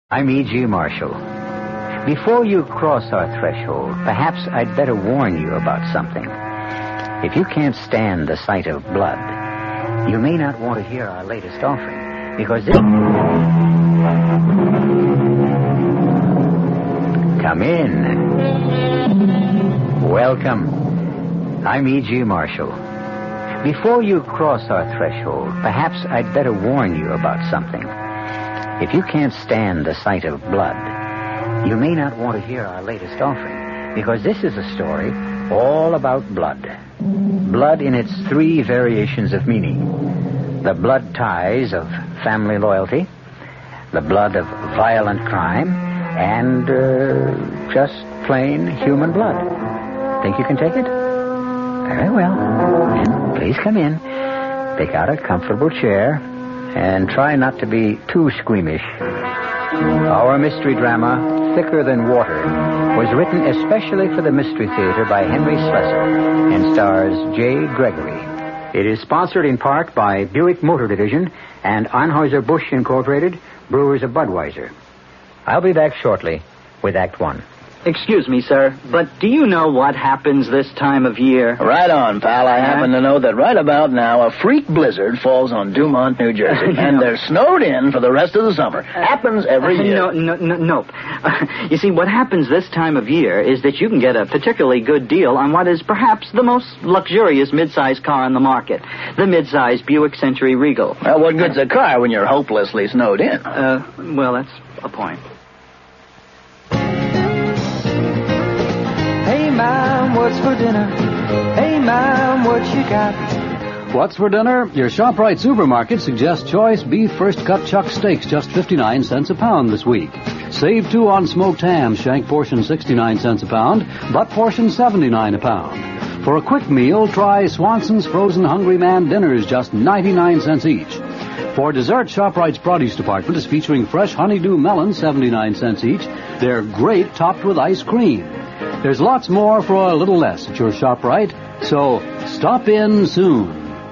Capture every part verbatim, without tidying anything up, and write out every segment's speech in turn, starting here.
I'm E G. Marshall. Before you cross our threshold, perhaps I'd better warn you about something. If you can't stand the sight of blood, you may not want to hear our latest offering, because this... Come in. Welcome. I'm E G. Marshall. Before you cross our threshold, perhaps I'd better warn you about something. If you can't stand the sight of blood, you may not want to hear our latest offering, because this is a story all about blood. Blood in its three variations of meaning. The blood ties of family loyalty, the blood of violent crime, and uh, just plain human blood. Think you can take it? Very well. Please come in. Pick out a comfortable chair. And try not to be too squeamish. Our mystery drama, Thicker Than Water, was written especially for the Mystery Theater by Henry Slessor and stars J. Gregory. It is sponsored in part by Buick Motor Division and Anheuser-Busch Incorporated, brewers of Budweiser. I'll be back shortly with Act One. Excuse me, sir, but do you know what happens this time of year? Right on, pal. I happen to know that right about now a freak blizzard falls on Dumont, New Jersey, and No. they're snowed in for the rest of the summer. Happens every Uh, year. No, no, no, nope. Uh, you see, what happens this time of year is that you can get a particularly good deal on what is perhaps the most luxurious mid-size car on the market, the mid-size Buick Century Regal. Well, what good's a car when you're hopelessly snowed in? Uh, well, that's a point. Hey, Mom, what's for dinner? Hey, Mom, what you got? What's for dinner? Your ShopRite supermarket suggests choice beef first cut chuck steaks, just fifty-nine cents a pound this week. Save two on smoked ham, shank portion sixty-nine cents a pound, butt portion seventy-nine a pound. For a quick meal, try Swanson's Frozen Hungry Man dinners, just ninety-nine cents each. For dessert, ShopRite's produce department is featuring fresh honeydew melons, seventy-nine cents each. They're great topped with ice cream. There's lots more for a little less at your ShopRite, so stop in soon.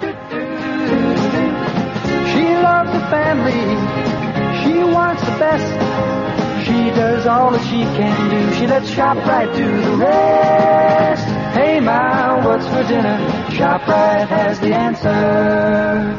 She loves the family. She wants the best. She does all that she can do. She lets ShopRite do the rest. Hey, Ma, what's for dinner? ShopRite has the answer.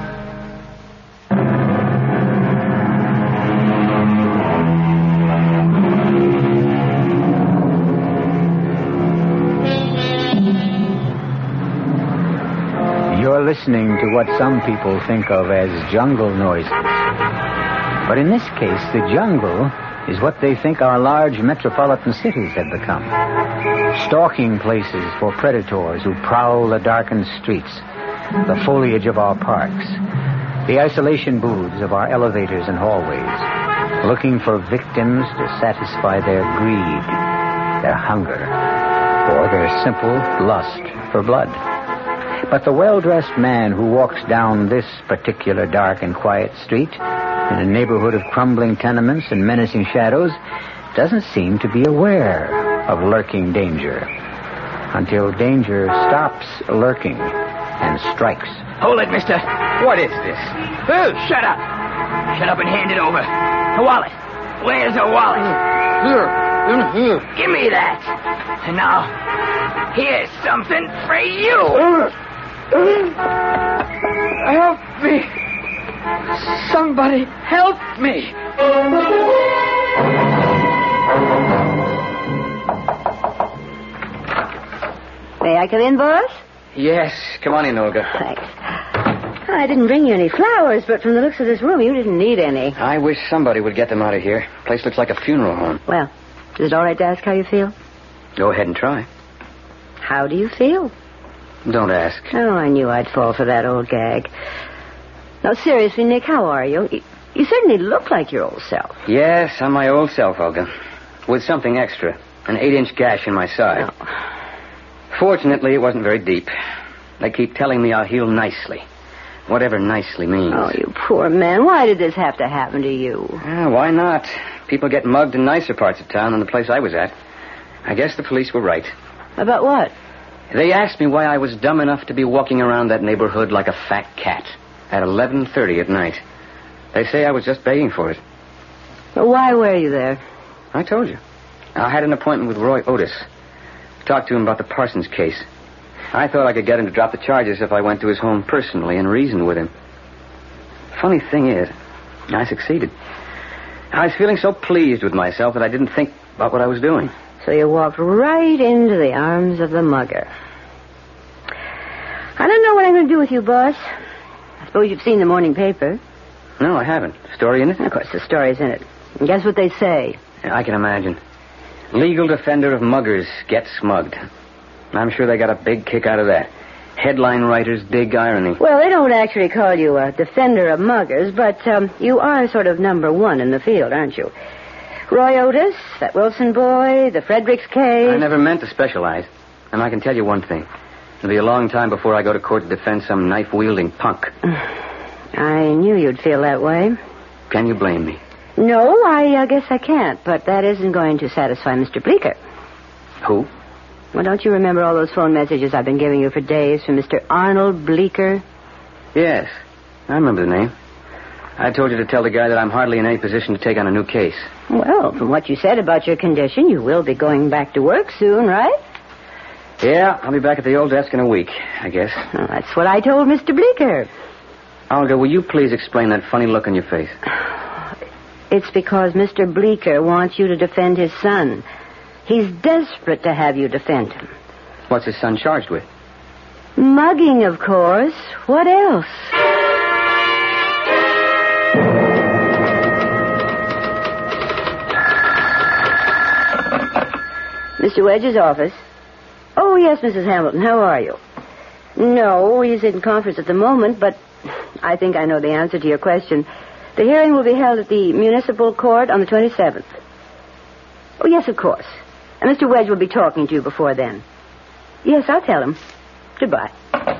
You're listening to what some people think of as jungle noises. But in this case, the jungle is what they think our large metropolitan cities have become. Stalking places for predators who prowl the darkened streets, the foliage of our parks, the isolation booths of our elevators and hallways, looking for victims to satisfy their greed, their hunger, or their simple lust for blood. But the well-dressed man who walks down this particular dark and quiet street, in a neighborhood of crumbling tenements and menacing shadows, doesn't seem to be aware of lurking danger. Until danger stops lurking and strikes. Hold it, mister. What is this? Oh, shut up. Shut up and hand it over. The wallet. Where's the wallet? Here. In here. Give me that. And now, here's something for you. Help me. Somebody help me. May I come in, boss? Yes. Come on in, Olga. Thanks. I didn't bring you any flowers, but from the looks of this room, you didn't need any. I wish somebody would get them out of here. Place looks like a funeral home. Well, is it all right to ask how you feel? Go ahead and try. How do you feel? Don't ask. Oh, I knew I'd fall for that old gag. No, seriously, Nick, how are you? You, you certainly look like your old self. Yes, I'm my old self, Olga. With something extra. An eight-inch gash in my side. Oh. Fortunately, it wasn't very deep. They keep telling me I'll heal nicely. Whatever nicely means. Oh, you poor man. Why did this have to happen to you? Ah, why not? People get mugged in nicer parts of town than the place I was at. I guess the police were right. About what? They asked me why I was dumb enough to be walking around that neighborhood like a fat cat at eleven thirty at night. They say I was just begging for it. Well, why were you there? I told you. I had an appointment with Roy Otis. Talked to him about the Parsons case. I thought I could get him to drop the charges if I went to his home personally and reasoned with him. Funny thing is, I succeeded. I was feeling so pleased with myself that I didn't think about what I was doing. So you walked right into the arms of the mugger. I don't know what I'm going to do with you, boss. I suppose you've seen the morning paper. No, I haven't. Story in it? Of course, the story's in it. And guess what they say? I can imagine. Legal defender of muggers gets smugged. I'm sure they got a big kick out of that. Headline writers dig irony. Well, they don't actually call you a defender of muggers, but um, you are sort of number one in the field, aren't you? Roy Otis, that Wilson boy, the Fredericks case. I never meant to specialize. And I can tell you one thing. It'll be a long time before I go to court to defend some knife-wielding punk. I knew you'd feel that way. Can you blame me? No, I uh, guess I can't, but that isn't going to satisfy Mister Bleeker. Who? Well, don't you remember all those phone messages I've been giving you for days from Mister Arnold Bleeker? Yes, I remember the name. I told you to tell the guy that I'm hardly in any position to take on a new case. Well, from what you said about your condition, you will be going back to work soon, right? Yeah, I'll be back at the old desk in a week, I guess. Well, that's what I told Mister Bleeker. Olga, will you please explain that funny look on your face? It's because Mister Bleeker wants you to defend his son. He's desperate to have you defend him. What's his son charged with? Mugging, of course. What else? Mister Wedge's office. Oh, yes, Missus Hamilton. How are you? No, he's in conference at the moment, but I think I know the answer to your question. The hearing will be held at the municipal court on the twenty-seventh. Oh, yes, of course. And Mister Wedge will be talking to you before then. Yes, I'll tell him. Goodbye.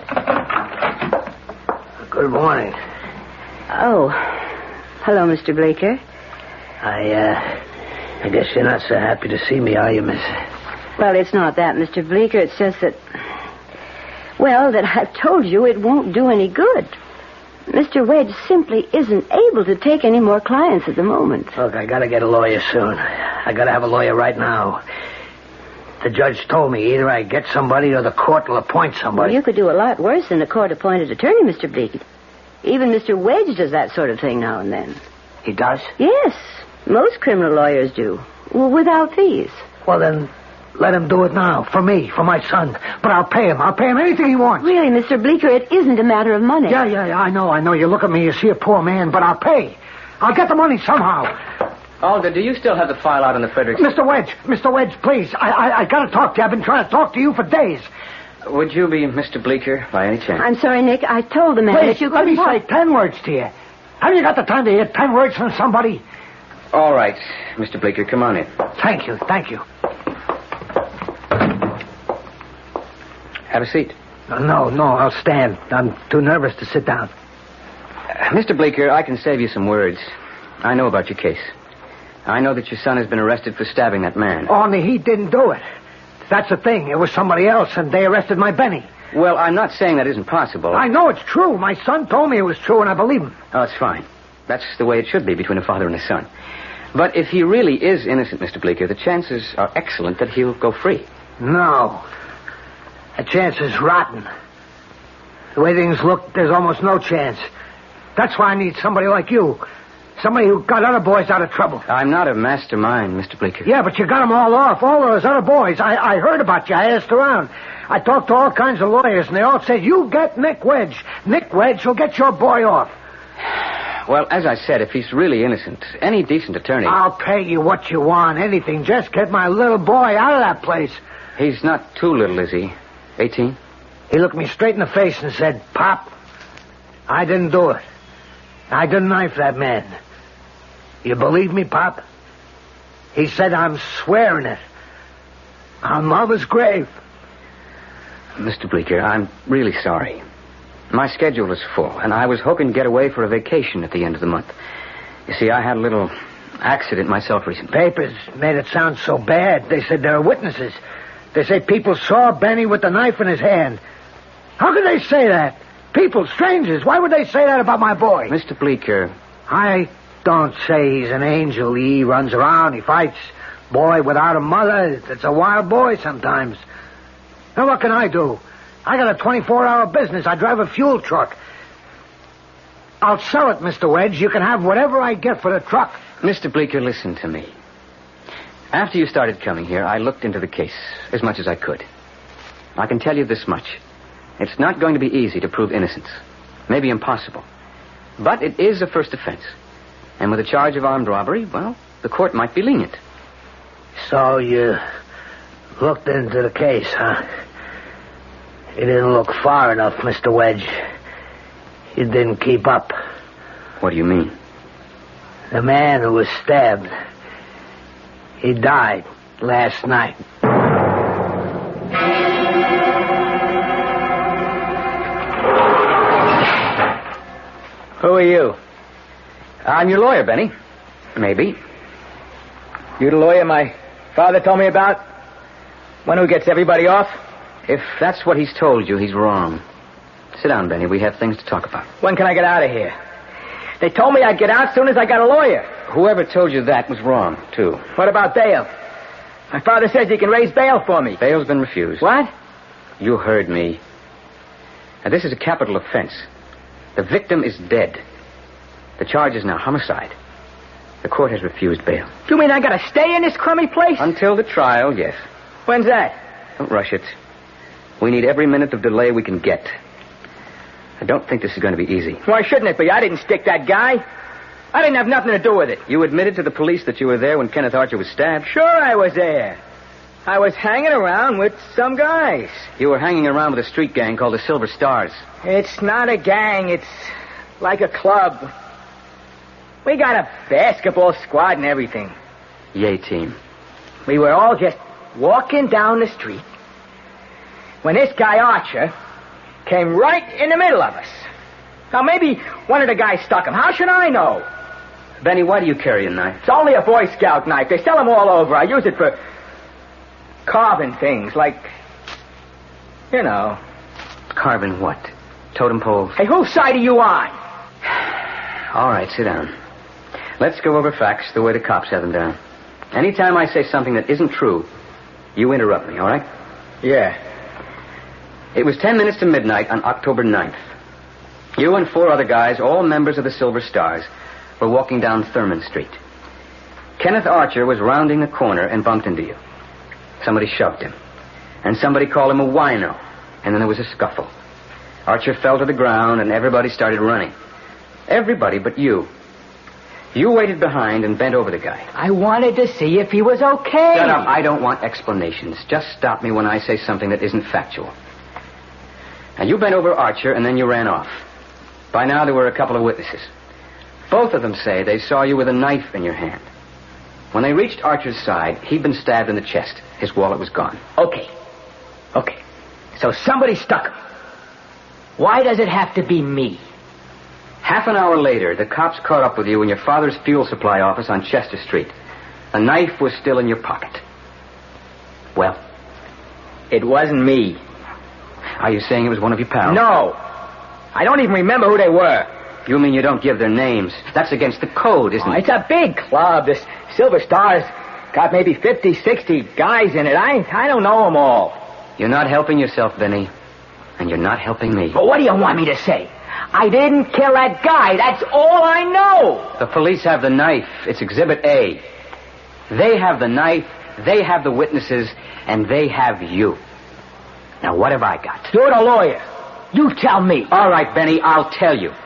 Good morning. Oh. Hello, Mister Bleeker. I, uh, I guess you're not so happy to see me, are you, miss? Well, it's not that, Mister Bleeker. It's just that, well, that I've told you it won't do any good. Mister Wedge simply isn't able to take any more clients at the moment. Look, I gotta get a lawyer soon. I gotta have a lawyer right now. The judge told me either I get somebody or the court will appoint somebody. Well, you could do a lot worse than a court-appointed attorney, Mister Bleeker. Even Mister Wedge does that sort of thing now and then. He does? Yes. Most criminal lawyers do. Well, without fees. Well, then, let him do it now. For me, for my son. But I'll pay him. I'll pay him anything he wants. Really, Mister Bleeker, it isn't a matter of money. Yeah, yeah, yeah, I know, I know. You look at me, you see a poor man, but I'll pay. I'll get the money somehow. Olga, do you still have the file out on the Fredericks? Mister Wedge, Mister Wedge, please. I, I, I gotta talk to you. I've been trying to talk to you for days. Would you be Mister Bleeker by any chance? I'm sorry, Nick. I told the man Please, that you let couldn't me say talk. ten words to you. Have you got the time to hear ten words from somebody? All right, Mister Bleeker, come on in. Thank you, thank you. Have a seat. No, no, I'll stand. I'm too nervous to sit down. Uh, Mister Bleeker, I can save you some words. I know about your case. I know that your son has been arrested for stabbing that man. Only he didn't do it. That's the thing. It was somebody else, and they arrested my Benny. Well, I'm not saying that isn't possible. I know it's true. My son told me it was true, and I believe him. Oh, it's fine. That's the way it should be between a father and a son. But if he really is innocent, Mister Bleeker, the chances are excellent that he'll go free. No. The chance is rotten. The way things look, there's almost no chance. That's why I need somebody like you. Somebody who got other boys out of trouble. I'm not a mastermind, Mister Bleeker. Yeah, but you got them all off. All those other boys. I, I heard about you. I asked around. I talked to all kinds of lawyers, and they all said, you get Nick Wedge. Nick Wedge will get your boy off. Well, as I said, if he's really innocent, any decent attorney... I'll pay you what you want, anything. Just get my little boy out of that place. He's not too little, is he? eighteen? He looked me straight in the face and said, Pop, I didn't do it. I didn't knife that man. You believe me, Pop? He said, I'm swearing it. On Mother's grave. Mister Bleeker, I'm really sorry. My schedule is full, and I was hoping to get away for a vacation at the end of the month. You see, I had a little accident myself recently. Papers made it sound so bad. They said there are witnesses. They say people saw Benny with the knife in his hand. How could they say that? People, strangers, why would they say that about my boy? Mister Bleeker... I don't say he's an angel. He runs around, he fights. Boy without a mother, it's a wild boy sometimes. Now, what can I do? I got a twenty-four hour business. I drive a fuel truck. I'll sell it, Mister Wedge. You can have whatever I get for the truck. Mister Bleeker, listen to me. After you started coming here, I looked into the case as much as I could. I can tell you this much. It's not going to be easy to prove innocence. Maybe impossible. But it is a first offense. And with a charge of armed robbery, well, the court might be lenient. So you looked into the case, huh? You didn't look far enough, Mister Wedge. You didn't keep up. What do you mean? The man who was stabbed, he died last night. Who are you? I'm your lawyer, Benny. Maybe. You the lawyer my father told me about? One who gets everybody off? If that's what he's told you, he's wrong. Sit down, Benny. We have things to talk about. When can I get out of here? They told me I'd get out as soon as I got a lawyer. Whoever told you that was wrong, too. What about bail? My father says he can raise bail for me. Bail's been refused. What? You heard me. Now, this is a capital offense. The victim is dead. The charge is now homicide. The court has refused bail. You mean I gotta stay in this crummy place? Until the trial, yes. When's that? Don't rush it. We need every minute of delay we can get. I don't think this is going to be easy. Why shouldn't it be? I didn't stick that guy. I didn't have nothing to do with it. You admitted to the police that you were there when Kenneth Archer was stabbed? Sure I was there. I was hanging around with some guys. You were hanging around with a street gang called the Silver Stars. It's not a gang. It's like a club. We got a basketball squad and everything. Yay, team. We were all just walking down the street when this guy Archer came right in the middle of us. Now, maybe one of the guys stuck him. How should I know? Benny, why do you carry a knife? It's only a Boy Scout knife. They sell them all over. I use it for carving things, like, you know. Carving what? Totem poles? Hey, whose side are you on? All right, sit down. Let's go over facts the way the cops have them down. Anytime I say something that isn't true, you interrupt me, all right? Yeah. It was ten minutes to midnight on October ninth. You and four other guys, all members of the Silver Stars, were walking down Thurman Street. Kenneth Archer was rounding a corner and bumped into you. Somebody shoved him. And somebody called him a wino. And then there was a scuffle. Archer fell to the ground and everybody started running. Everybody but you. You waited behind and bent over the guy. I wanted to see if he was okay. Shut up. I don't want explanations. Just stop me when I say something that isn't factual. Now, you bent over Archer and then you ran off. By now, there were a couple of witnesses. Both of them say they saw you with a knife in your hand. When they reached Archer's side, he'd been stabbed in the chest. His wallet was gone. Okay. Okay. So somebody stuck him. Why does it have to be me? Half an hour later, the cops caught up with you in your father's fuel supply office on Chester Street. A knife was still in your pocket. Well? It wasn't me. Are you saying it was one of your pals? No. I don't even remember who they were. You mean you don't give their names? That's against the code, isn't Oh, it? it's a big club. This Silver Stars got maybe fifty, sixty guys in it. I I don't know them all. You're not helping yourself, Benny. And you're not helping me. But what do you want me to say? I didn't kill that guy. That's all I know. The police have the knife. It's Exhibit A. They have the knife, they have the witnesses, and they have you. Now, what have I got? You're the lawyer. You tell me. All right, Benny, I'll tell you.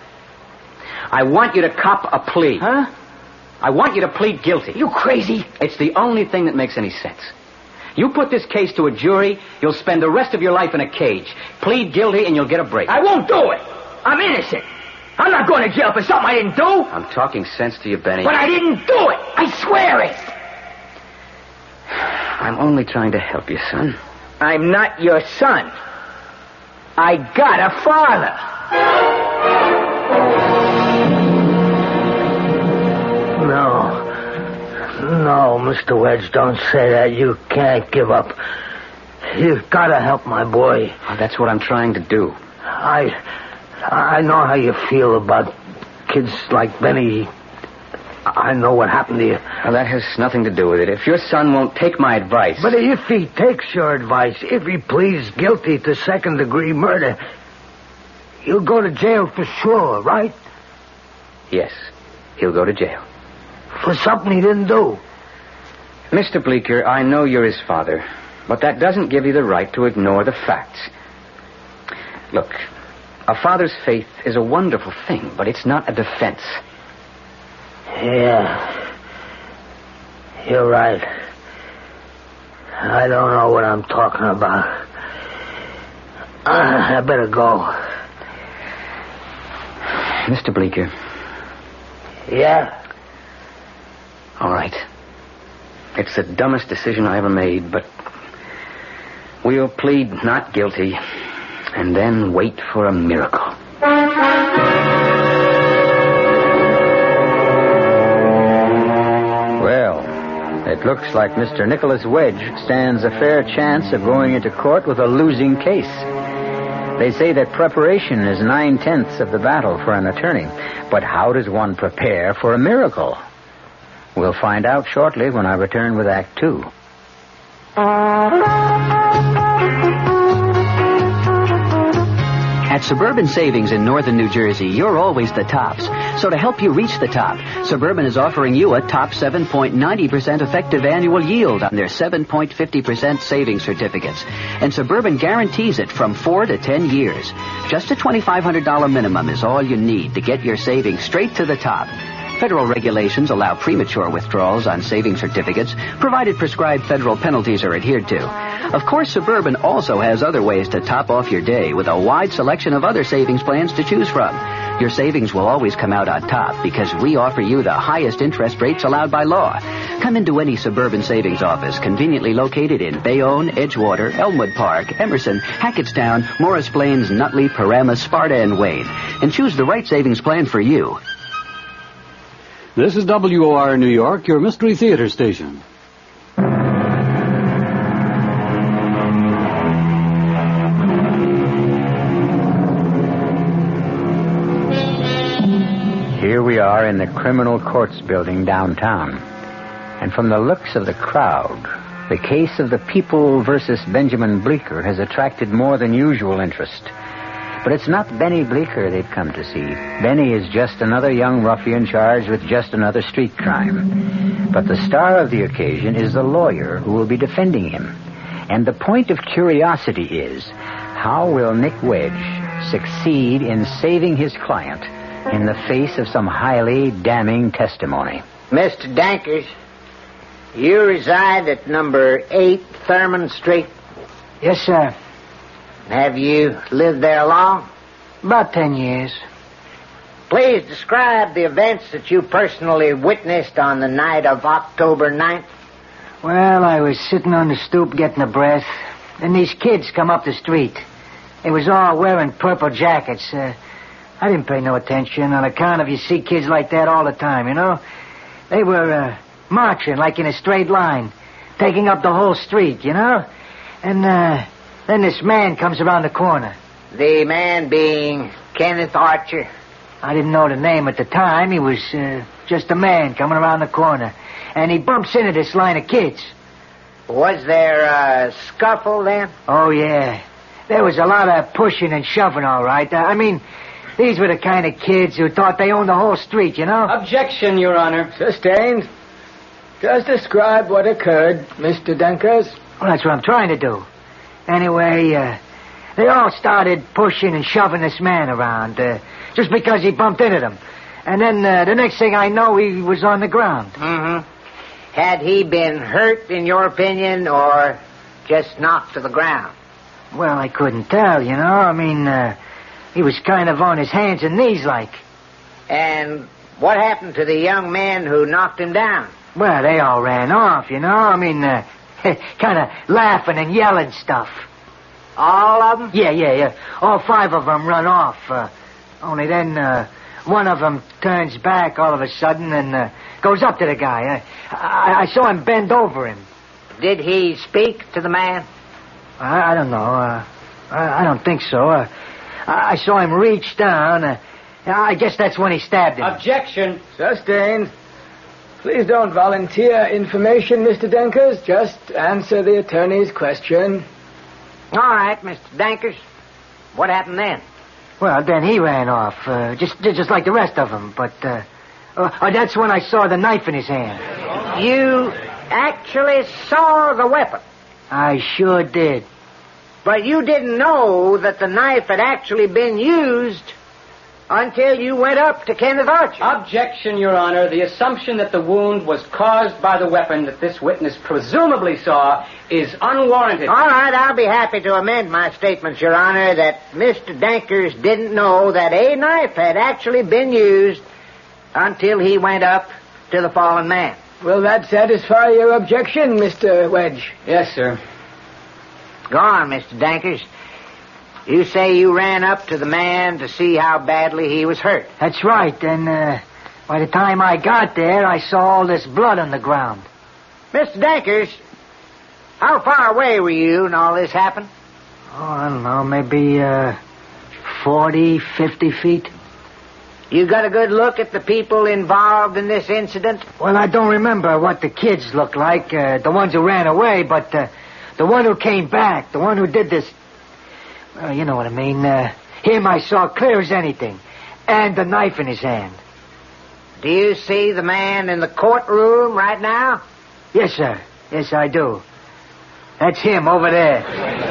I want you to cop a plea. Huh? I want you to plead guilty. You crazy? It's the only thing that makes any sense. You put this case to a jury, you'll spend the rest of your life in a cage. Plead guilty and you'll get a break. I won't do it. I'm innocent. I'm not going to jail for something I didn't do. I'm talking sense to you, Benny. But I didn't do it. I swear it. I'm only trying to help you, son. I'm not your son. I got a father. No. No, Mister Wedge, don't say that. You can't give up. You've got to help my boy. Oh, that's what I'm trying to do. I... I know how you feel about kids like Benny. I know what happened to you. Well, that has nothing to do with it. If your son won't take my advice... But if he takes your advice, if he pleads guilty to second-degree murder, he'll go to jail for sure, right? Yes, he'll go to jail. For something he didn't do. Mister Bleeker, I know you're his father, but that doesn't give you the right to ignore the facts. Look, a father's faith is a wonderful thing, but it's not a defense. Yeah. You're right. I don't know what I'm talking about. Uh, I better go. Mister Bleeker. Yeah? All right. It's the dumbest decision I ever made, but we'll plead not guilty and then wait for a miracle. Well, it looks like Mister Nicholas Wedge stands a fair chance of going into court with a losing case. They say that preparation is nine-tenths of the battle for an attorney. But how does one prepare for a miracle? We'll find out shortly when I return with Act Two. At Suburban Savings in northern New Jersey, you're always the tops. So to help you reach the top, Suburban is offering you a top seven point nine zero percent effective annual yield on their seven point five zero percent savings certificates. And Suburban guarantees it from four to ten years. Just a twenty-five hundred dollars minimum is all you need to get your savings straight to the top. Federal regulations allow premature withdrawals on savings certificates, provided prescribed federal penalties are adhered to. Of course, Suburban also has other ways to top off your day with a wide selection of other savings plans to choose from. Your savings will always come out on top because we offer you the highest interest rates allowed by law. Come into any Suburban Savings office conveniently located in Bayonne, Edgewater, Elmwood Park, Emerson, Hackettstown, Morris Plains, Nutley, Paramus, Sparta, and Wayne, and choose the right savings plan for you. This is W O R New York, your Mystery Theater station. Here we are in the Criminal Courts Building downtown. And from the looks of the crowd, the case of the People versus Benjamin Bleeker has attracted more than usual interest. But it's not Benny Bleeker they've come to see. Benny is just another young ruffian charged with just another street crime. But the star of the occasion is the lawyer who will be defending him. And the point of curiosity is, how will Nick Wedge succeed in saving his client in the face of some highly damning testimony? Mister Dankers, you reside at number eight Thurman Street? Yes, sir. Have you lived there long? About ten years. Please describe the events that you personally witnessed on the night of October ninth. Well, I was sitting on the stoop getting a breath, and these kids come up the street. They was all wearing purple jackets. Uh, I didn't pay no attention on account of you see kids like that all the time, you know? They were uh, marching like in a straight line, taking up the whole street, you know? And uh, then this man comes around the corner. The man being Kenneth Archer? I didn't know the name at the time. He was uh, just a man coming around the corner. And he bumps into this line of kids. Was there a scuffle then? Oh, yeah. There was a lot of pushing and shoving, all right. Uh, I mean, these were the kind of kids who thought they owned the whole street, you know? Objection, Your Honor. Sustained. Just describe what occurred, Mister Dunkers. Well, that's what I'm trying to do. Anyway, uh, they all started pushing and shoving this man around, uh, just because he bumped into them. And then uh, the next thing I know, he was on the ground. Mm-hmm. Had he been hurt, in your opinion, or just knocked to the ground? Well, I couldn't tell, you know. I mean, uh, he was kind of on his hands and knees like. And what happened to the young man who knocked him down? Well, they all ran off, you know. I mean, uh, kind of laughing and yelling stuff. All of them? Yeah, yeah, yeah. All five of them run off. Uh, only then uh, one of them turns back all of a sudden and uh, goes up to the guy. I, I, I saw him bend over him. Did he speak to the man? I, I don't know. Uh, I, I don't think so. Uh, I, I saw him reach down. Uh, I guess that's when he stabbed him. Objection. Sustained. Please don't volunteer information, Mister Denkers. Just answer the attorney's question. All right, Mister Dankers. What happened then? Well, then he ran off, uh, just just like the rest of them. But uh, uh, that's when I saw the knife in his hand. You actually saw the weapon? I sure did. But you didn't know that the knife had actually been used until you went up to Kenneth Archer. Objection, Your Honor. The assumption that the wound was caused by the weapon that this witness presumably saw is unwarranted. All right, I'll be happy to amend my statements, Your Honor, that Mister Dankers didn't know that a knife had actually been used until he went up to the fallen man. Will that satisfy your objection, Mister Wedge? Yes, sir. Go on, Mister Dankers. You say you ran up to the man to see how badly he was hurt. That's right, and uh, by the time I got there, I saw all this blood on the ground. Mister Dankers, how far away were you when all this happened? Oh, I don't know, maybe uh, forty, fifty feet. You got a good look at the people involved in this incident? Well, I don't remember what the kids looked like, uh, the ones who ran away, but uh, the one who came back, the one who did this... Well, you know what I mean. Uh, him I saw clear as anything. And the knife in his hand. Do you see the man in the courtroom right now? Yes, sir. Yes, I do. That's him over there.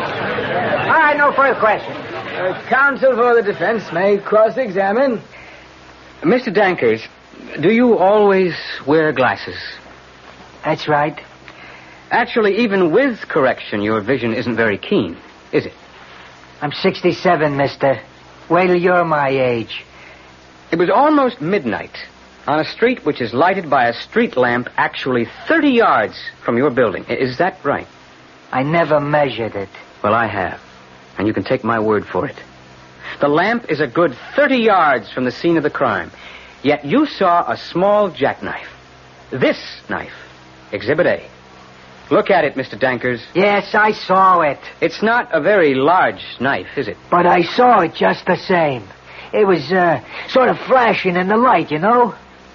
All right, no further questions. Uh, counsel for the defense may cross-examine. Mister Dankers, do you always wear glasses? That's right. Actually, even with correction, your vision isn't very keen, is it? I'm sixty-seven, mister. Wait till you're my age. It was almost midnight on a street which is lighted by a street lamp actually thirty yards from your building. Is that right? I never measured it. Well, I have, and you can take my word for it. The lamp is a good thirty yards from the scene of the crime, yet you saw a small jackknife. This knife, Exhibit A. Look at it, Mister Dankers. Yes, I saw it. It's not a very large knife, is it? But I saw it just the same. It was uh, sort of flashing in the light, you know?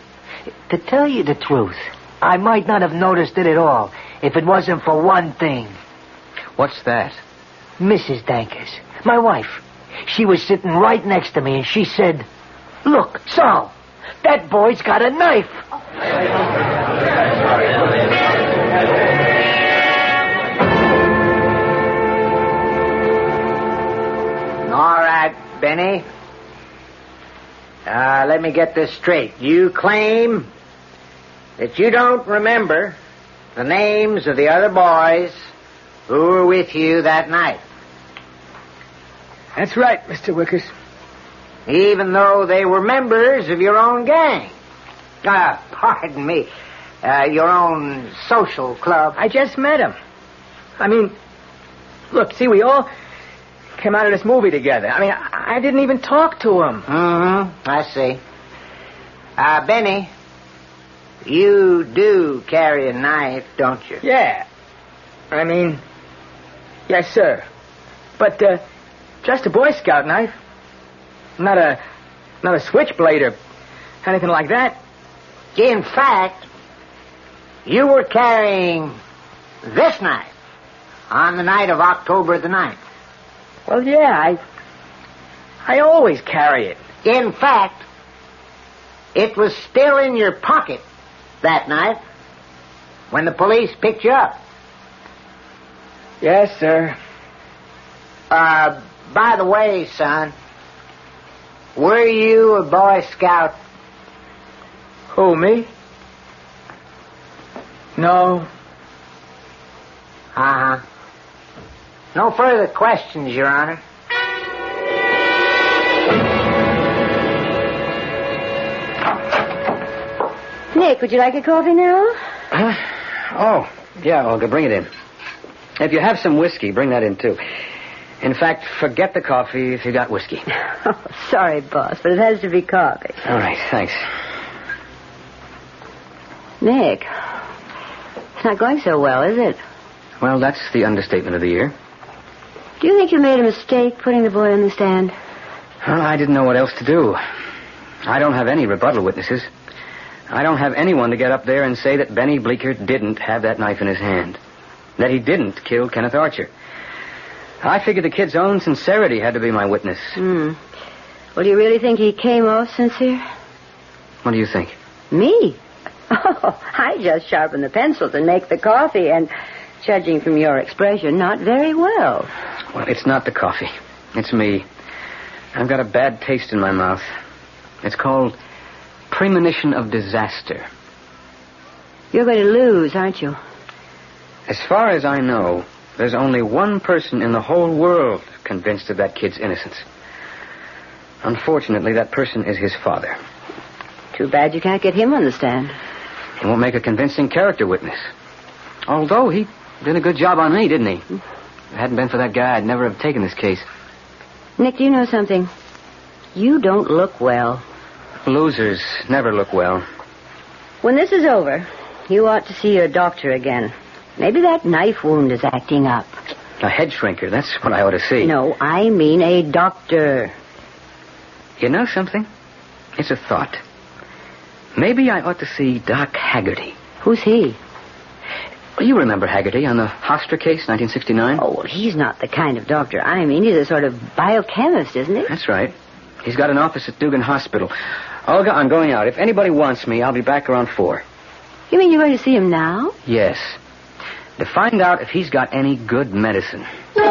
To tell you the truth, I might not have noticed it at all if it wasn't for one thing. What's that? Missus Dankers, my wife. She was sitting right next to me, and she said, "Look, Sal, that boy's got a knife." All right, Benny. Uh, let me get this straight. You claim that you don't remember the names of the other boys who were with you that night. That's right, Mister Wickers. Even though they were members of your own gang. Uh, pardon me, uh, your own social club. I just met him. I mean, look, see, we all came out of this movie together. I mean, I, I didn't even talk to him. Mm-hmm, I see. Uh, Benny, you do carry a knife, don't you? Yeah. I mean, yes, sir. But, uh, just a Boy Scout knife. Not a, not a switchblade or anything like that. In fact, you were carrying this knife on the night of October the ninth. Well, yeah, I... I always carry it. In fact, it was still in your pocket that night when the police picked you up. Yes, sir. Uh, by the way, son, were you a Boy Scout? Who, me? No. Uh-huh. No further questions, Your Honor. Nick, would you like a coffee now? Huh? Oh, yeah, Olga, bring it in. If you have some whiskey, bring that in, too. In fact, forget the coffee if you got whiskey. Oh, sorry, boss, but it has to be coffee. All right, thanks. Nick, it's not going so well, is it? Well, that's the understatement of the year. Do you think you made a mistake putting the boy on the stand? Well, I didn't know what else to do. I don't have any rebuttal witnesses. I don't have anyone to get up there and say that Benny Bleeker didn't have that knife in his hand. That he didn't kill Kenneth Archer. I figured the kid's own sincerity had to be my witness. Hmm. Well, do you really think he came off sincere? What do you think? Me? Oh, I just sharpen the pencils and make the coffee, and judging from your expression, not very well. Well, it's not the coffee. It's me. I've got a bad taste in my mouth. It's called premonition of disaster. You're going to lose, aren't you? As far as I know, there's only one person in the whole world convinced of that kid's innocence. Unfortunately, that person is his father. Too bad you can't get him on the stand. He won't make a convincing character witness. Although he did a good job on me, didn't he? If it hadn't been for that guy, I'd never have taken this case. Nick, do you know something? You don't look well. Losers never look well. When this is over, you ought to see your doctor again. Maybe that knife wound is acting up. A head shrinker, that's what I ought to see. No, I mean a doctor. You know something? It's a thought. Maybe I ought to see Doc Haggerty. Who's he? Well, you remember Haggerty on the Hofstra case, nineteen sixty-nine? Oh, well, he's not the kind of doctor I mean. He's a sort of biochemist, isn't he? That's right. He's got an office at Dugan Hospital. Olga, I'm going out. If anybody wants me, I'll be back around four. You mean you're going to see him now? Yes. To find out if he's got any good medicine.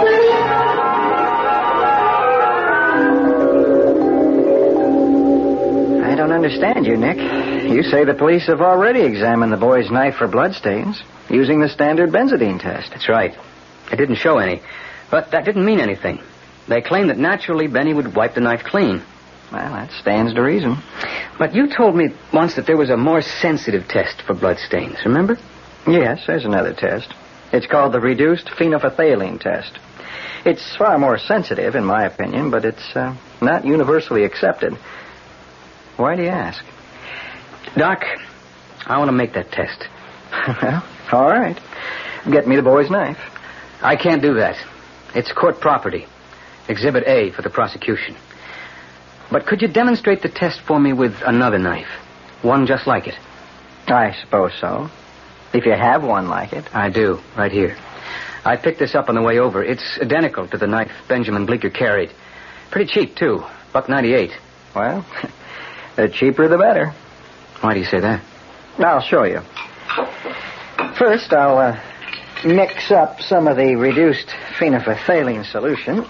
I don't understand you, Nick. You say the police have already examined the boy's knife for bloodstains using the standard benzodine test. That's right. It didn't show any. But that didn't mean anything. They claim that naturally Benny would wipe the knife clean. Well, that stands to reason. But you told me once that there was a more sensitive test for bloodstains, remember? Yes, there's another test. It's called the reduced phenolphthalein test. It's far more sensitive, in my opinion, but it's uh, not universally accepted. Why do you ask? Doc, I want to make that test. Well, all right. Get me the boy's knife. I can't do that. It's court property. Exhibit A for the prosecution. But could you demonstrate the test for me with another knife? One just like it. I suppose so. If you have one like it. I do, right here. I picked this up on the way over. It's identical to the knife Benjamin Bleeker carried. Pretty cheap, too. Buck ninety-eight. Well, the cheaper the better. Why do you say that? I'll show you. First, I'll uh, mix up some of the reduced phenolphthalein solution.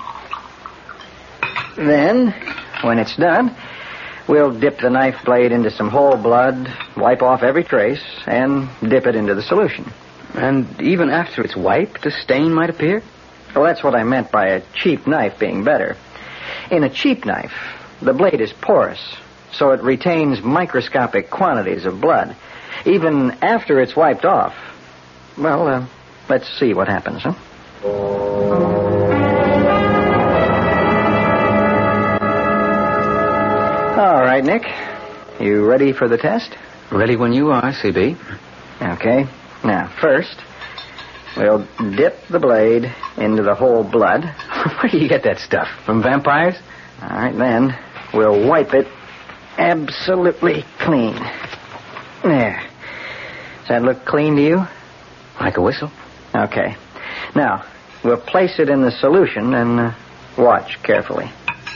Then, when it's done, we'll dip the knife blade into some whole blood, wipe off every trace, and dip it into the solution. And even after it's wiped, a stain might appear? Well, that's what I meant by a cheap knife being better. In a cheap knife, the blade is porous, so it retains microscopic quantities of blood. Even after it's wiped off. Well, uh, let's see what happens, huh? All right, Nick. You ready for the test? Ready when you are, C B. Okay. Now, first, we'll dip the blade into the whole blood. Where do you get that stuff? From vampires? All right, then we'll wipe it absolutely clean. There. Does that look clean to you? Like a whistle. Okay. Now, we'll place it in the solution and uh, watch carefully.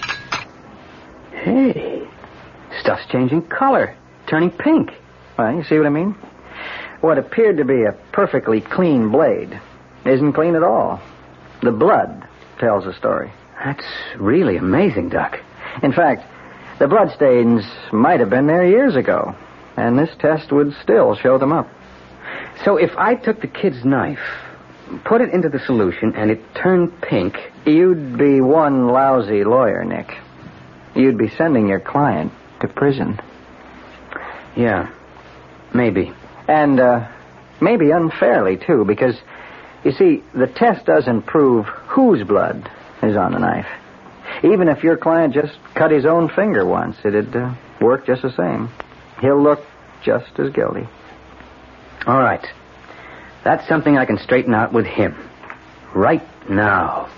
Hey, stuff's changing color, turning pink. Well, you see what I mean? What appeared to be a perfectly clean blade isn't clean at all. The blood tells the story. That's really amazing, Doc. In fact, the bloodstains might have been there years ago, and this test would still show them up. So if I took the kid's knife, put it into the solution, and it turned pink... You'd be one lousy lawyer, Nick. You'd be sending your client to prison. Yeah, maybe. And uh, maybe unfairly, too, because, you see, the test doesn't prove whose blood is on the knife. Even if your client just cut his own finger once, it'd uh, work just the same. He'll look just as guilty. All right. That's something I can straighten out with him. Right now.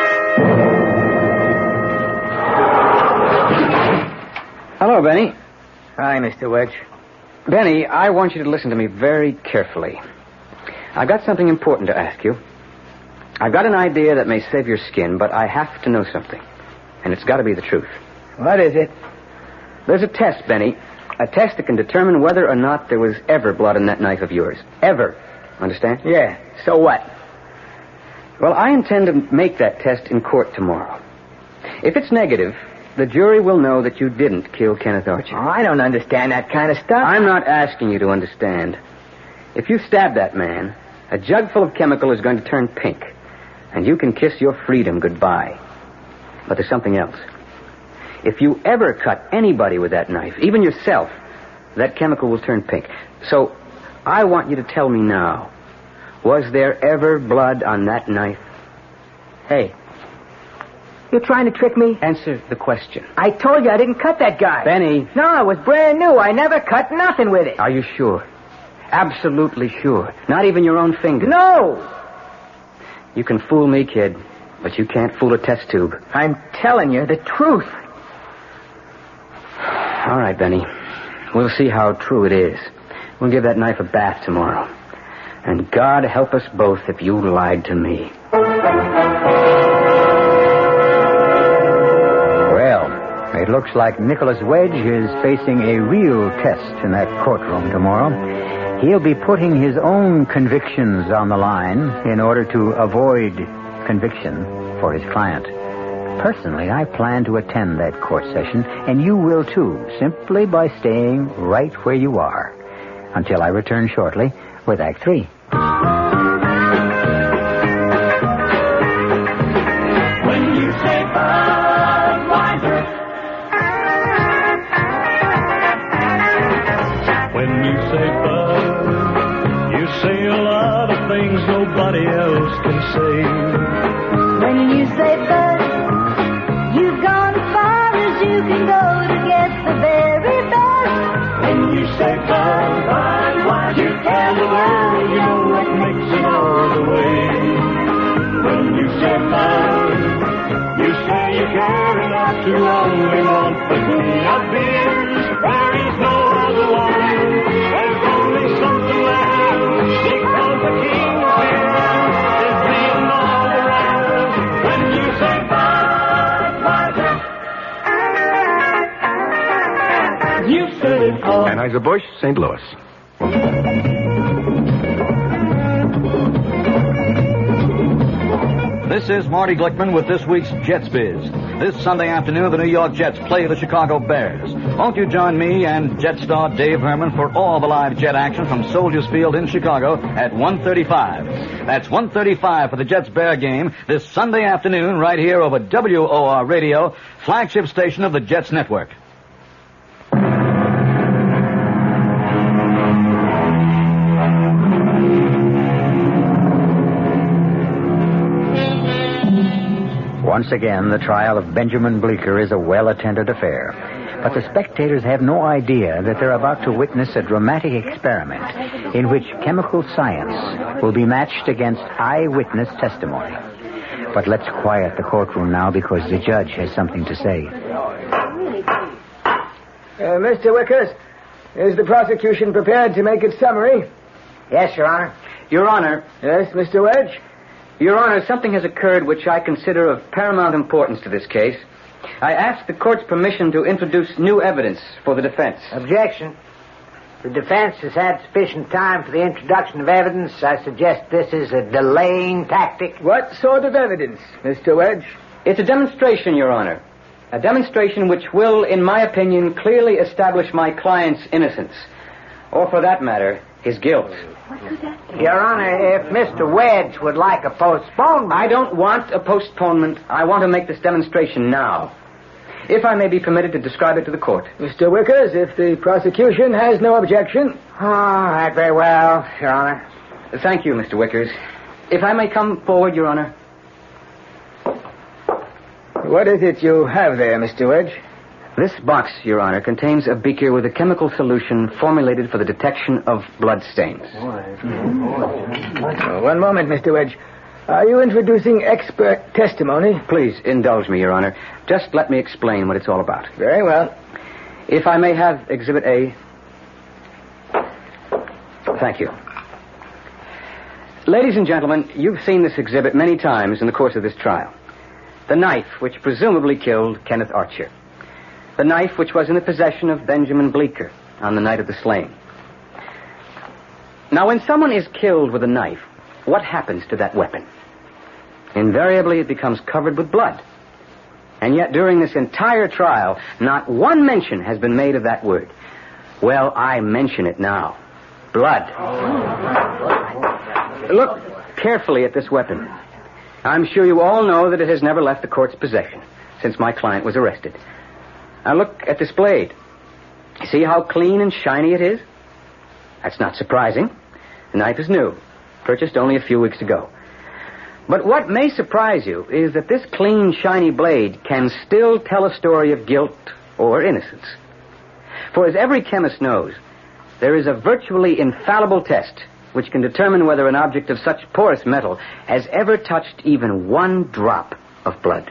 Hello, Benny. Hi, Mister Wedge. Benny, I want you to listen to me very carefully. I've got something important to ask you. I've got an idea that may save your skin, but I have to know something. And it's got to be the truth. What is it? There's a test, Benny. A test that can determine whether or not there was ever blood in that knife of yours. Ever. Understand? Yeah. So what? Well, I intend to make that test in court tomorrow. If it's negative, the jury will know that you didn't kill Kenneth Archer. Oh, I don't understand that kind of stuff. I'm not asking you to understand. If you stab that man, a jug full of chemical is going to turn pink, and you can kiss your freedom goodbye. But there's something else. If you ever cut anybody with that knife, even yourself, that chemical will turn pink. So, I want you to tell me now, was there ever blood on that knife? Hey, you're trying to trick me? Answer the question. I told you I didn't cut that guy. Benny. No, it was brand new. I never cut nothing with it. Are you sure? Absolutely sure. Not even your own finger. No. You can fool me, kid, but you can't fool a test tube. I'm telling you the truth. All right, Benny. We'll see how true it is. We'll give that knife a bath tomorrow. And God help us both if you lied to me. Well, it looks like Nicholas Wedge is facing a real test in that courtroom tomorrow. He'll be putting his own convictions on the line in order to avoid conviction for his client. Personally, I plan to attend that court session, and you will too, simply by staying right where you are, until I return shortly with Act Three. When you say Budweiser, when you say Bud, you say a lot of things nobody else can say. When you say Bud, you've gone as far as you can go to get the very best. When you say Bud, Budweiser, you tell the world you know what makes it all the way. When you say Bud, you say you care enough to only want the queen of beers. There is no other one. There's only something left because the king of beer is leading all around. When you say Budweiser, you said it all. Anheuser-Busch, Saint Louis. This is Marty Glickman with this week's Jets Biz. This Sunday afternoon, the New York Jets play the Chicago Bears. Won't you join me and Jet star Dave Herman for all the live Jet action from Soldiers Field in Chicago at one thirty-five. That's one thirty-five for the Jets-Bear game this Sunday afternoon right here over W O R Radio, flagship station of the Jets Network. Once again, the trial of Benjamin Bleecker is a well-attended affair. But the spectators have no idea that they're about to witness a dramatic experiment in which chemical science will be matched against eyewitness testimony. But let's quiet the courtroom now because the judge has something to say. Uh, Mister Wickers, is the prosecution prepared to make its summary? Yes, Your Honor. Your Honor. Yes, Mister Wedge? Your Honor, something has occurred which I consider of paramount importance to this case. I ask the court's permission to introduce new evidence for the defense. Objection. The defense has had sufficient time for the introduction of evidence. I suggest this is a delaying tactic. What sort of evidence, Mister Wedge? It's a demonstration, Your Honor. A demonstration which will, in my opinion, clearly establish my client's innocence. Or, for that matter, his guilt. Your Honor, if Mister Wedge would like a postponement... I don't want a postponement. I want to make this demonstration now. If I may be permitted to describe it to the court. Mister Wickers, if the prosecution has no objection. All right, very well, Your Honor. Thank you, Mister Wickers. If I may come forward, Your Honor. What is it you have there, Mister Wedge? This box, Your Honor, contains a beaker with a chemical solution formulated for the detection of blood stains. Oh, one moment, Mister Wedge. Are you introducing expert testimony? Please, indulge me, Your Honor. Just let me explain what it's all about. Very well. If I may have Exhibit A. Thank you. Ladies and gentlemen, you've seen this exhibit many times in the course of this trial. The knife which presumably killed Kenneth Archer. The knife which was in the possession of Benjamin Bleeker on the night of the slaying. Now, when someone is killed with a knife, what happens to that weapon? Invariably, it becomes covered with blood. And yet, during this entire trial, not one mention has been made of that word. Well, I mention it now. Blood. Look carefully at this weapon. I'm sure you all know that it has never left the court's possession since my client was arrested. Now look at this blade. See how clean and shiny it is? That's not surprising. The knife is new, purchased only a few weeks ago. But what may surprise you is that this clean, shiny blade can still tell a story of guilt or innocence. For as every chemist knows, there is a virtually infallible test which can determine whether an object of such porous metal has ever touched even one drop of blood.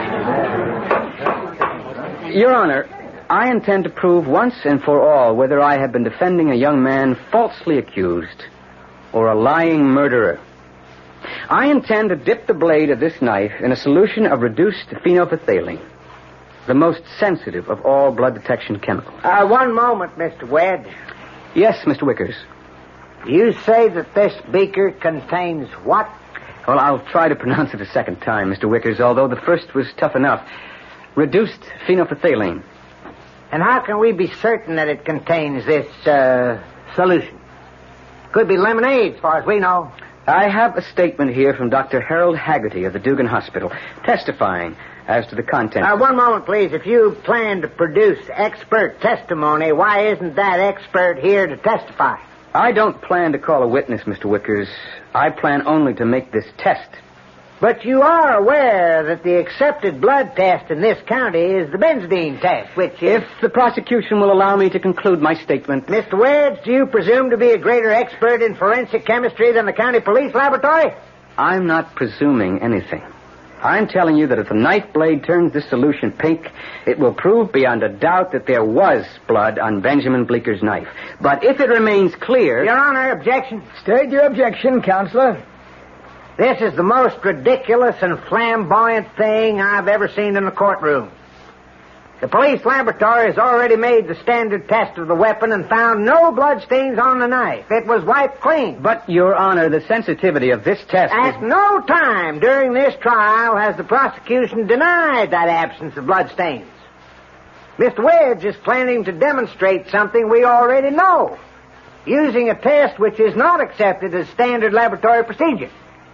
Your Honor, I intend to prove once and for all whether I have been defending a young man falsely accused or a lying murderer. I intend to dip the blade of this knife in a solution of reduced phenolphthalein, the most sensitive of all blood detection chemicals. Uh, one moment, Mister Wedge. Yes, Mister Wickers. You say that this beaker contains what? Well, I'll try to pronounce it a second time, Mister Wickers, although the first was tough enough. Reduced phenolphthalein. And how can we be certain that it contains this, uh, solution? Could be lemonade, as far as we know. I have a statement here from Doctor Harold Haggerty of the Dugan Hospital, testifying as to the contents. Uh, one moment, please. If you plan to produce expert testimony, why isn't that expert here to testify? I don't plan to call a witness, Mister Wickers. I plan only to make this test. But you are aware that the accepted blood test in this county is the benzidine test, which is... If the prosecution will allow me to conclude my statement... Mister Wedge, do you presume to be a greater expert in forensic chemistry than the county police laboratory? I'm not presuming anything. I'm telling you that if the knife blade turns this solution pink, it will prove beyond a doubt that there was blood on Benjamin Bleeker's knife. But if it remains clear... Your Honor, objection. State your objection, Counselor. This is the most ridiculous and flamboyant thing I've ever seen in a courtroom. The police laboratory has already made the standard test of the weapon and found no bloodstains on the knife. It was wiped clean. But, Your Honor, the sensitivity of this test At is... no time during this trial has the prosecution denied that absence of bloodstains. Mister Wedge is planning to demonstrate something we already know, using a test which is not accepted as standard laboratory procedure.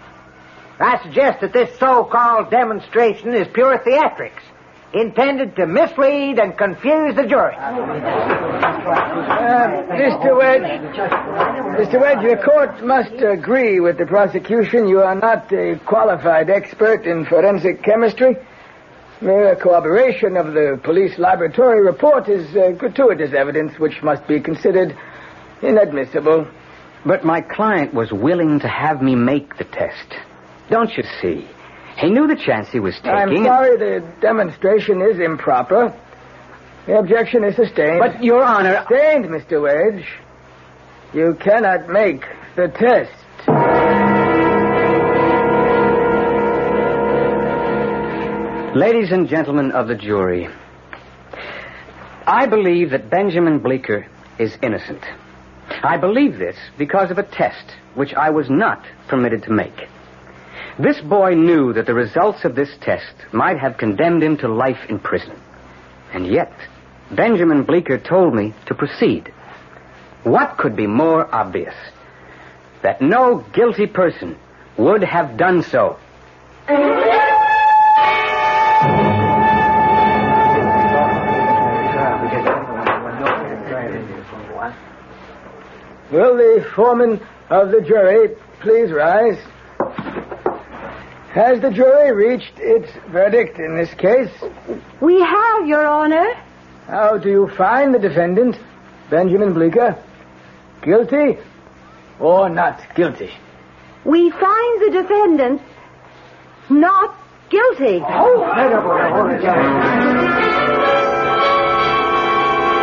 I suggest that this so-called demonstration is pure theatrics, intended to mislead and confuse the jury. Uh, Mister Wedge, Mister Wedge, the court must agree with the prosecution. You are not a qualified expert in forensic chemistry. Mere corroboration of the police laboratory report is uh, gratuitous evidence which must be considered inadmissible. But my client was willing to have me make the test. Don't you see? He knew the chance he was taking. I'm sorry, the demonstration is improper. The objection is sustained. But, Your Honor... Sustained, Mister Wedge. You cannot make the test. Ladies and gentlemen of the jury, I believe that Benjamin Bleeker is innocent. I believe this because of a test which I was not permitted to make. This boy knew that the results of this test might have condemned him to life in prison. And yet, Benjamin Bleeker told me to proceed. What could be more obvious? That no guilty person would have done so. Will the foreman of the jury please rise? Has the jury reached its verdict in this case? We have, Your Honor. How do you find the defendant, Benjamin Bleeker? Guilty or not guilty? We find the defendant not guilty. Oh,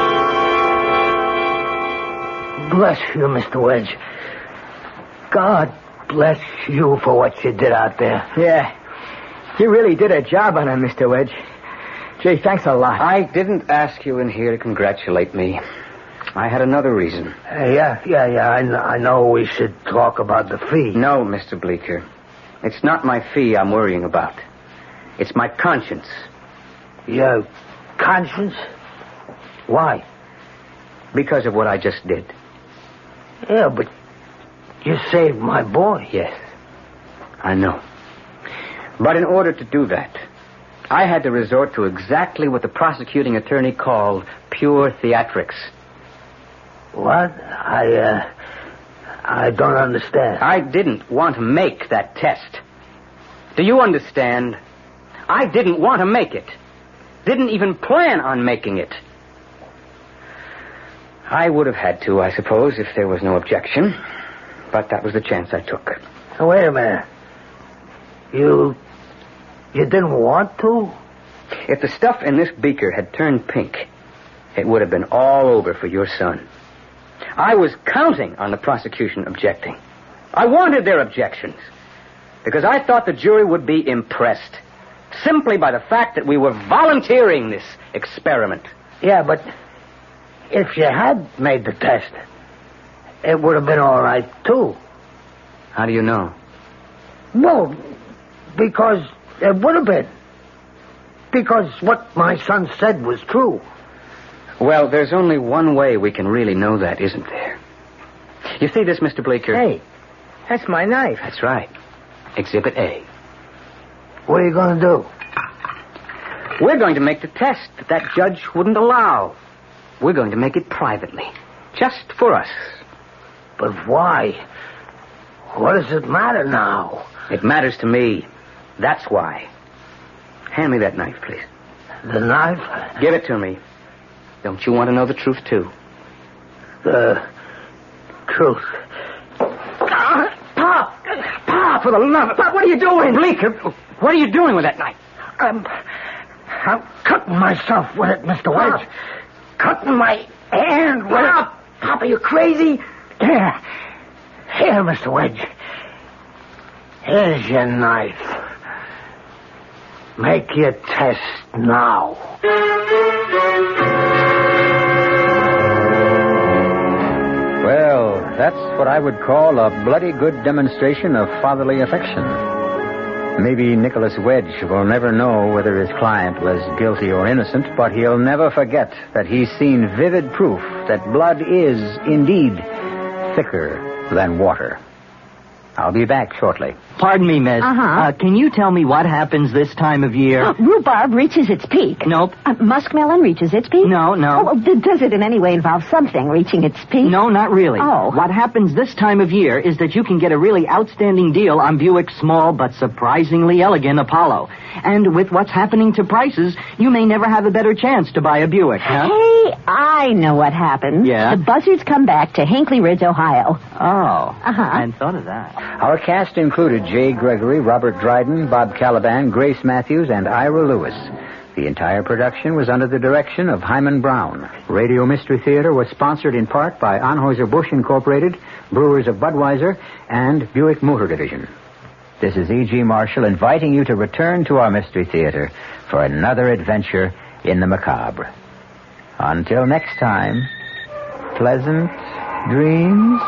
bless you, Mister Wedge. God bless you for what you did out there. Yeah. You really did a job on him, Mister Wedge. Gee, thanks a lot. I didn't ask you in here to congratulate me. I had another reason. Uh, yeah, yeah, yeah. I, kn- I know we should talk about the fee. No, Mister Bleeker. It's not my fee I'm worrying about. It's my conscience. Your conscience? Why? Because of what I just did. Yeah, but you saved my boy. Yes, I know. But in order to do that, I had to resort to exactly what the prosecuting attorney called pure theatrics. What? I, uh, I don't understand. I didn't want to make that test. Do you understand? I didn't want to make it. Didn't even plan on making it. I would have had to, I suppose, if there was no objection. But that was the chance I took. Now, wait a minute. You... You didn't want to? If the stuff in this beaker had turned pink, it would have been all over for your son. I was counting on the prosecution objecting. I wanted their objections because I thought the jury would be impressed simply by the fact that we were volunteering this experiment. Yeah, but if you had made the test, it would have been all right, too. How do you know? Well, because it would have been. Because what my son said was true. Well, there's only one way we can really know that, isn't there? You see this, Mister Bleeker? Hey, that's my knife. That's right. Exhibit A. What are you going to do? We're going to make the test that that judge wouldn't allow. We're going to make it privately. Just for us. But why? What does it matter now? It matters to me. That's why. Hand me that knife, please. The knife? Give it to me. Don't you want to know the truth, too? The truth. Ah, Pop! Pop, for the love of... Pop, what are you doing? Bleeker, what are you doing with that knife? I'm... I'm cutting myself with it, Mister Wedge. Pop. Cutting my hand with Pop! it. Pop, are you crazy? Here. Here, Mister Wedge. Here's your knife. Make your test now. Well, that's what I would call a bloody good demonstration of fatherly affection. Maybe Nicholas Wedge will never know whether his client was guilty or innocent, but he'll never forget that he's seen vivid proof that blood is, indeed, thicker than water. I'll be back shortly. Pardon me, miss. Uh-huh. Uh, can you tell me what happens this time of year? Uh, rhubarb reaches its peak. Nope. Uh, muskmelon reaches its peak? No, no. Oh, well, d- does it in any way involve something reaching its peak? No, not really. Oh. What happens this time of year is that you can get a really outstanding deal on Buick's small but surprisingly elegant Apollo. And with what's happening to prices, you may never have a better chance to buy a Buick, huh? Hey, I know what happens. Yeah? The buzzards come back to Hinkley Ridge, Ohio. Oh. Uh-huh. I hadn't thought of that. Our cast included Jay Gregory, Robert Dryden, Bob Caliban, Grace Matthews, and Ira Lewis. The entire production was under the direction of Hyman Brown. Radio Mystery Theater was sponsored in part by Anheuser-Busch Incorporated, Brewers of Budweiser, and Buick Motor Division. This is E G. Marshall inviting you to return to our Mystery Theater for another adventure in the macabre. Until next time, pleasant dreams.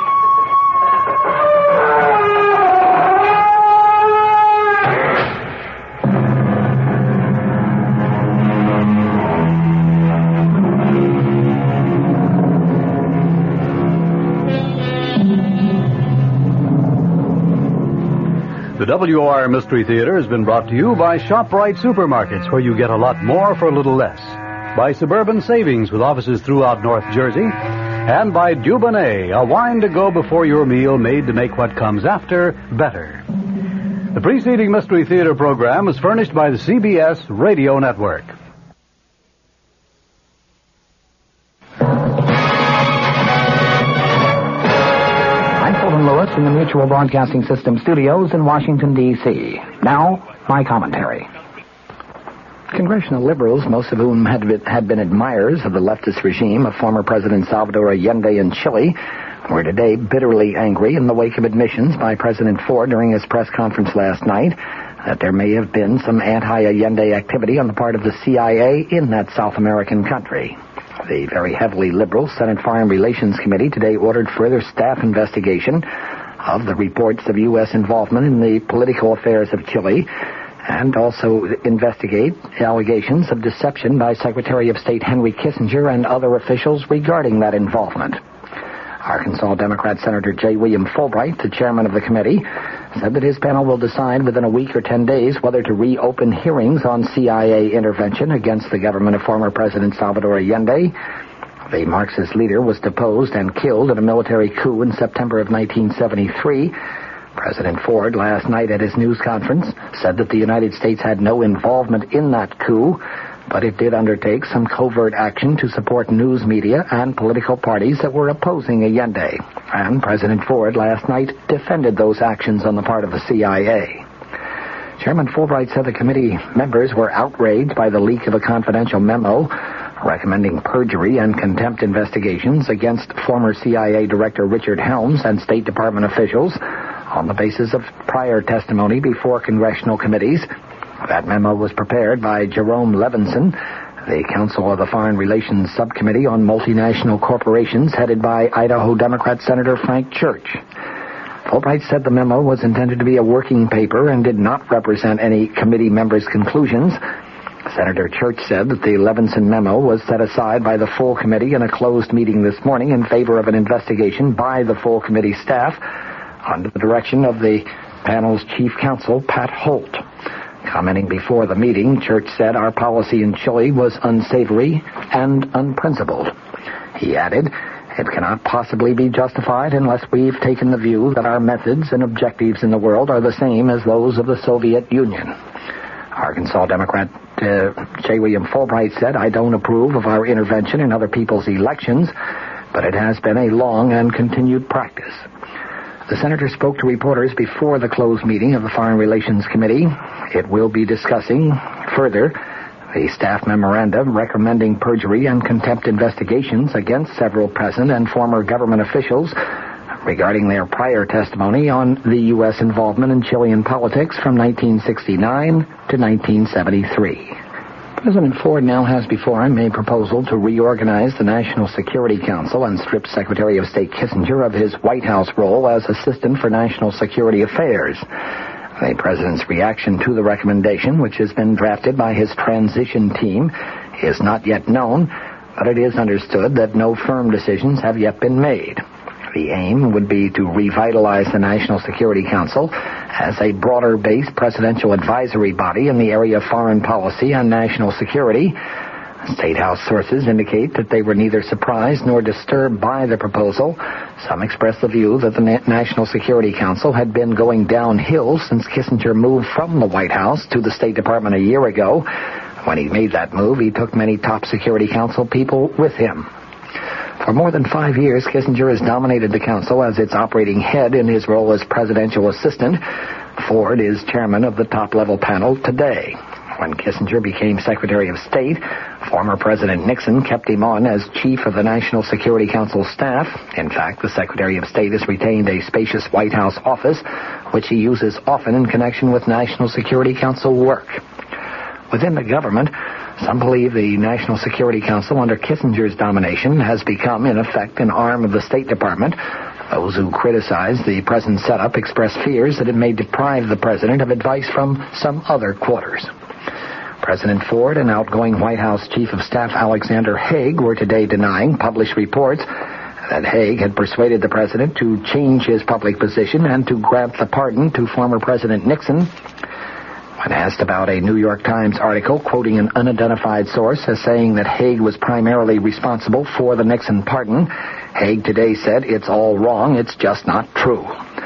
The W O R Mystery Theater has been brought to you by ShopRite Supermarkets, where you get a lot more for a little less. By Suburban Savings, with offices throughout North Jersey. And by Dubonnet, a wine to go before your meal made to make what comes after better. The preceding Mystery Theater program is furnished by the C B S Radio Network. Lewis in the Mutual Broadcasting System studios in Washington, D C Now, my commentary. Congressional liberals, most of whom had been, had been admirers of the leftist regime of former President Salvador Allende in Chile, were today bitterly angry in the wake of admissions by President Ford during his press conference last night that there may have been some anti-Allende activity on the part of the C I A in that South American country. The very heavily liberal Senate Foreign Relations Committee today ordered further staff investigation of the reports of U S involvement in the political affairs of Chile, and also investigate allegations of deception by Secretary of State Henry Kissinger and other officials regarding that involvement. Arkansas Democrat Senator J. William Fulbright, the chairman of the committee, said that his panel will decide within a week or ten days whether to reopen hearings on C I A intervention against the government of former President Salvador Allende. The Marxist leader was deposed and killed in a military coup in September of nineteen seventy-three. President Ford, last night at his news conference, said that the United States had no involvement in that coup, but it did undertake some covert action to support news media and political parties that were opposing Allende. And President Ford last night defended those actions on the part of the C I A. Chairman Fulbright said the committee members were outraged by the leak of a confidential memo recommending perjury and contempt investigations against former C I A Director Richard Helms and State Department officials on the basis of prior testimony before congressional committees. That memo was prepared by Jerome Levinson, the counsel of the Foreign Relations Subcommittee on Multinational Corporations, headed by Idaho Democrat Senator Frank Church. Fulbright said the memo was intended to be a working paper and did not represent any committee members' conclusions. Senator Church said that the Levinson memo was set aside by the full committee in a closed meeting this morning in favor of an investigation by the full committee staff under the direction of the panel's chief counsel, Pat Holt. Commenting before the meeting, Church said our policy in Chile was unsavory and unprincipled. He added, it cannot possibly be justified unless we've taken the view that our methods and objectives in the world are the same as those of the Soviet Union. Arkansas Democrat uh, J. William Fulbright said, I don't approve of our intervention in other people's elections, but it has been a long and continued practice. The senator spoke to reporters before the closed meeting of the Foreign Relations Committee. It will be discussing further the staff memorandum recommending perjury and contempt investigations against several present and former government officials regarding their prior testimony on the U S involvement in Chilean politics from nineteen sixty-nine to nineteen seventy-three. President Ford now has before him a proposal to reorganize the National Security Council and strip Secretary of State Kissinger of his White House role as Assistant for National Security Affairs. The president's reaction to the recommendation, which has been drafted by his transition team, is not yet known, but it is understood that no firm decisions have yet been made. The aim would be to revitalize the National Security Council as a broader-based presidential advisory body in the area of foreign policy and national security. State House sources indicate that they were neither surprised nor disturbed by the proposal. Some expressed the view that the Na- National Security Council had been going downhill since Kissinger moved from the White House to the State Department a year ago. When he made that move, he took many top Security Council people with him. For more than five years, Kissinger has dominated the council as its operating head in his role as presidential assistant. Ford is chairman of the top-level panel today. When Kissinger became Secretary of State, former President Nixon kept him on as chief of the National Security Council staff. In fact, the Secretary of State has retained a spacious White House office, which he uses often in connection with National Security Council work. Within the government, some believe the National Security Council under Kissinger's domination has become, in effect, an arm of the State Department. Those who criticize the present setup express fears that it may deprive the president of advice from some other quarters. President Ford and outgoing White House Chief of Staff Alexander Haig were today denying published reports that Haig had persuaded the president to change his public position and to grant the pardon to former President Nixon. When asked about a New York Times article quoting an unidentified source as saying that Haig was primarily responsible for the Nixon pardon, Haig today said, it's all wrong, it's just not true.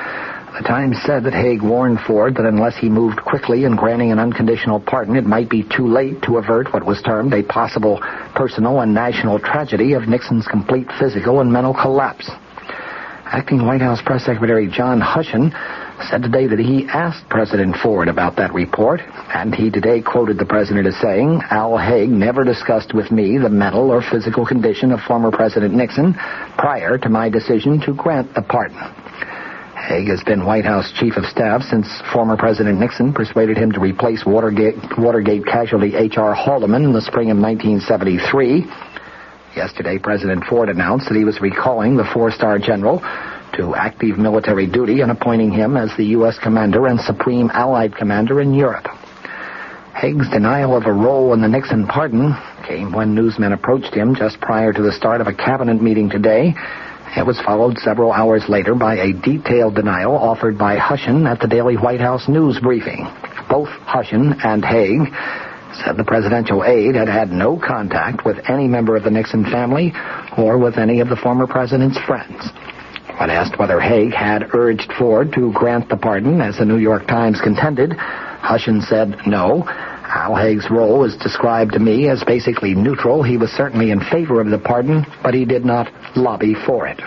The Times said that Haig warned Ford that unless he moved quickly in granting an unconditional pardon, it might be too late to avert what was termed a possible personal and national tragedy of Nixon's complete physical and mental collapse. Acting White House Press Secretary John Hushen said today that he asked President Ford about that report, and he today quoted the president as saying, Al Haig never discussed with me the mental or physical condition of former President Nixon prior to my decision to grant the pardon. Haig has been White House Chief of Staff since former President Nixon persuaded him to replace Watergate, Watergate casualty H R Haldeman in the spring of nineteen seventy-three. Yesterday, President Ford announced that he was recalling the four-star general to active military duty and appointing him as the U S commander and supreme Allied commander in Europe. Haig's denial of a role in the Nixon pardon came when newsmen approached him just prior to the start of a cabinet meeting today. It was followed several hours later by a detailed denial offered by Hushin at the daily White House news briefing. Both Hushin and Haig said the presidential aide had had no contact with any member of the Nixon family or with any of the former president's friends. When asked whether Haig had urged Ford to grant the pardon, as the New York Times contended, Hushin said no. Al Haig's role was described to me as basically neutral. He was certainly in favor of the pardon, but he did not lobby for it.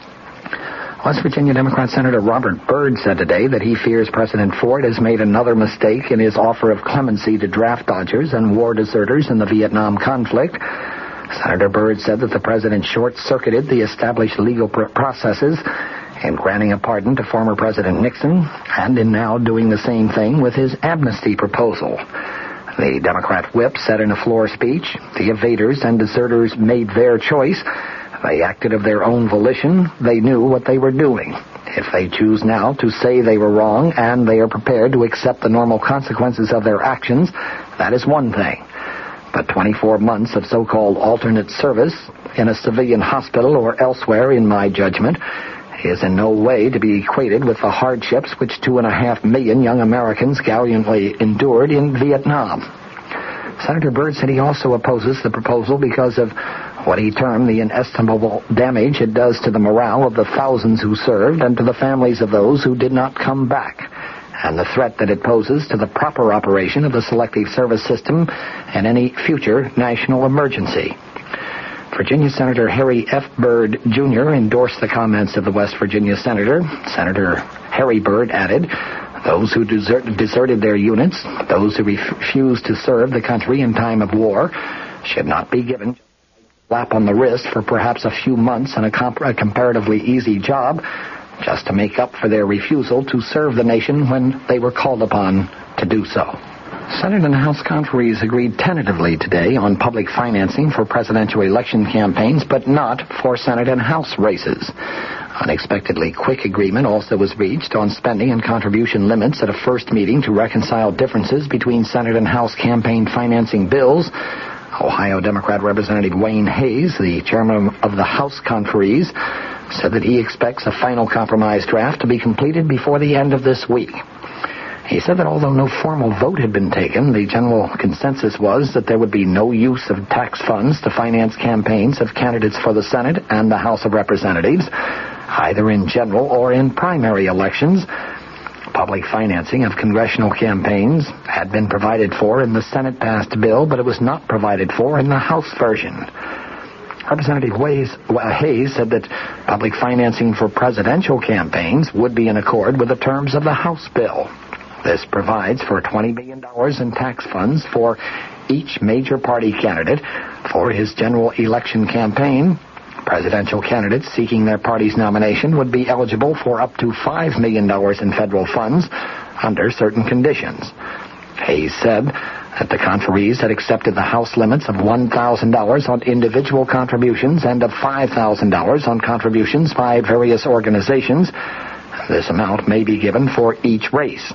West Virginia Democrat Senator Robert Byrd said today that he fears President Ford has made another mistake in his offer of clemency to draft dodgers and war deserters in the Vietnam conflict. Senator Byrd said that the president short-circuited the established legal pr- processes in granting a pardon to former President Nixon and in now doing the same thing with his amnesty proposal. The Democrat whip said in a floor speech, the evaders and deserters made their choice. They acted of their own volition. They knew what they were doing. If they choose now to say they were wrong and they are prepared to accept the normal consequences of their actions, that is one thing. But twenty-four months of so-called alternate service in a civilian hospital or elsewhere, in my judgment, is in no way to be equated with the hardships which two and a half million young Americans gallantly endured in Vietnam. Senator Byrd said he also opposes the proposal because of what he termed the inestimable damage it does to the morale of the thousands who served and to the families of those who did not come back, and the threat that it poses to the proper operation of the Selective Service System and any future national emergency. Virginia Senator Harry F. Byrd, Junior endorsed the comments of the West Virginia senator. Senator Harry Byrd added, those who desert, deserted their units, those who refused to serve the country in time of war, should not be given a slap on the wrist for perhaps a few months and a, comp- a comparatively easy job just to make up for their refusal to serve the nation when they were called upon to do so. Senate and House conferees agreed tentatively today on public financing for presidential election campaigns, but not for Senate and House races. Unexpectedly quick agreement also was reached on spending and contribution limits at a first meeting to reconcile differences between Senate and House campaign financing bills. Ohio Democrat Representative Wayne Hayes, the chairman of the House conferees, said that he expects a final compromise draft to be completed before the end of this week. He said that although no formal vote had been taken, the general consensus was that there would be no use of tax funds to finance campaigns of candidates for the Senate and the House of Representatives, either in general or in primary elections. Public financing of congressional campaigns had been provided for in the Senate-passed bill, but it was not provided for in the House version. Representative Hayes, Hayes said that public financing for presidential campaigns would be in accord with the terms of the House bill. This provides for twenty million dollars in tax funds for each major party candidate for his general election campaign. Presidential candidates seeking their party's nomination would be eligible for up to five million dollars in federal funds under certain conditions. Hayes said that the conferees had accepted the House limits of one thousand dollars on individual contributions and of five thousand dollars on contributions by various organizations. This amount may be given for each race.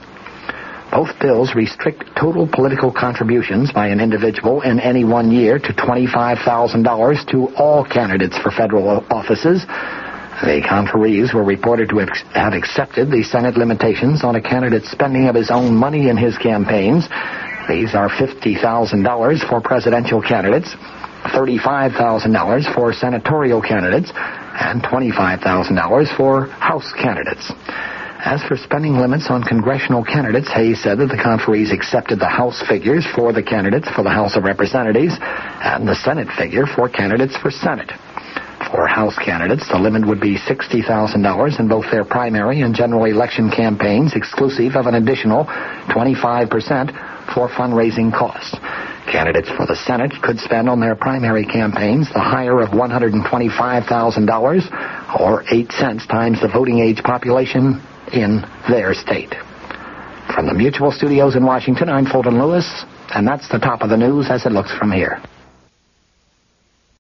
Both bills restrict total political contributions by an individual in any one year to twenty-five thousand dollars to all candidates for federal offices. The conferees were reported to have accepted the Senate limitations on a candidate's spending of his own money in his campaigns. These are fifty thousand dollars for presidential candidates, thirty-five thousand dollars for senatorial candidates, and twenty-five thousand dollars for House candidates. As for spending limits on congressional candidates, Hayes said that the conferees accepted the House figures for the candidates for the House of Representatives and the Senate figure for candidates for Senate. For House candidates, the limit would be sixty thousand dollars in both their primary and general election campaigns, exclusive of an additional twenty-five percent for fundraising costs. Candidates for the Senate could spend on their primary campaigns the higher of one hundred twenty-five thousand dollars, or eight cents times the voting age population in their state. From the Mutual Studios in Washington, I'm Fulton Lewis, and that's the top of the news as it looks from here.